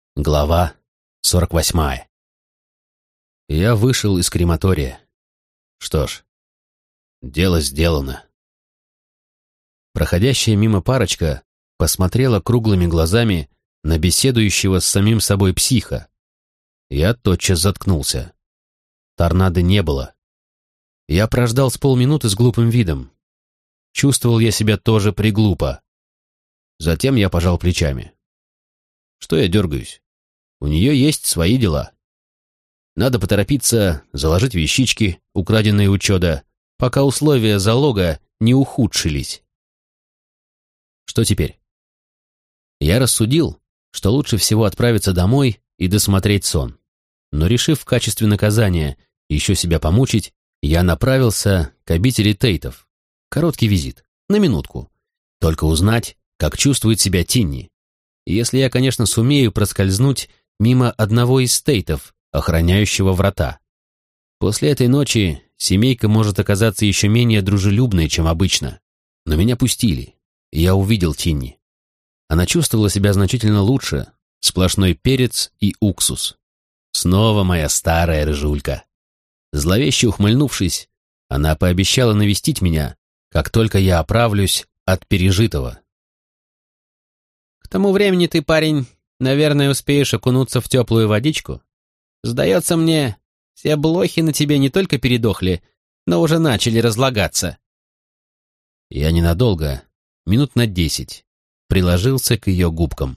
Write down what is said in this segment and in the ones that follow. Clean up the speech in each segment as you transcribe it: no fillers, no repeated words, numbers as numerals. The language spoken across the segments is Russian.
Глава 48. Я вышел из крематория. Что ж, дело сделано. Проходящая мимо парочка посмотрела круглыми глазами на беседующего с самим собой психа. Я тотчас заткнулся. Торнадо не было. Я прождал с полминуты с глупым видом. Чувствовал я себя тоже приглупо. Затем я пожал плечами. Что я дергаюсь? У нее есть свои дела. Надо поторопиться, заложить вещички, украденные у чёда, пока условия залога не ухудшились. Что теперь? Я рассудил, что лучше всего отправиться домой и досмотреть сон. Но решив в качестве наказания еще себя помучить, я направился к обители Тейтов. Короткий визит, на минутку. Только узнать, как чувствует себя Тинни. Если я, конечно, сумею проскользнуть мимо одного из Тейтов, охраняющего врата. После этой ночи семейка может оказаться еще менее дружелюбной, чем обычно. Но меня пустили, и я увидел Тинни. Она чувствовала себя значительно лучше, сплошной перец и уксус. Снова моя старая рыжулька. Зловеще ухмыльнувшись, она пообещала навестить меня, как только я оправлюсь от пережитого. К тому времени ты, парень, наверное, успеешь окунуться в теплую водичку. Сдается мне, все блохи на тебе не только передохли, но уже начали разлагаться. Я ненадолго, минут на 10, приложился к ее губкам.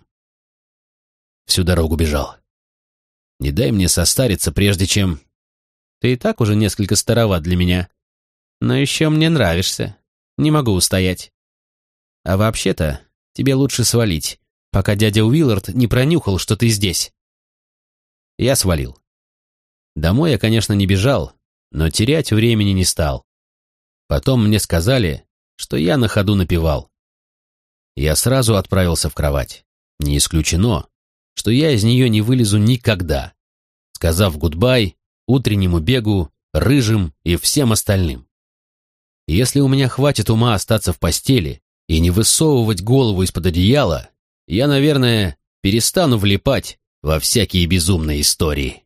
Всю дорогу бежал. Не дай мне состариться, прежде чем... Ты и так уже несколько староват для меня, но еще мне нравишься. Не могу устоять. А вообще-то, тебе лучше свалить, пока дядя Уиллард не пронюхал, что ты здесь. Я свалил. Домой я, конечно, не бежал, но терять времени не стал. Потом мне сказали, что я на ходу напевал. Я сразу отправился в кровать. Не исключено, что я из нее не вылезу никогда, сказав гудбай утреннему бегу, рыжим и всем остальным. Если у меня хватит ума остаться в постели и не высовывать голову из-под одеяла, я, наверное, перестану влипать во всякие безумные истории.